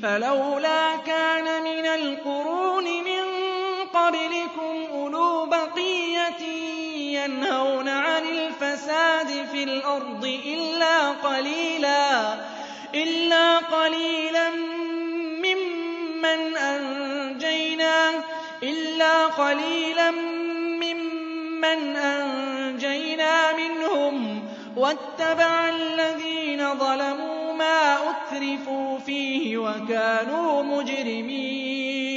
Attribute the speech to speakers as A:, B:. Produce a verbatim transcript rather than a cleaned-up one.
A: فلولا كان من القرون من قبلكم أولو بقية ينهون عن الفساد في الأرض إلا قليلا إلا قليلا ممن أنجينا إلا قليلا ممن أنجينا منهم واتبع الذين ظلموا ما أترفوا فيه وكانوا مجرمين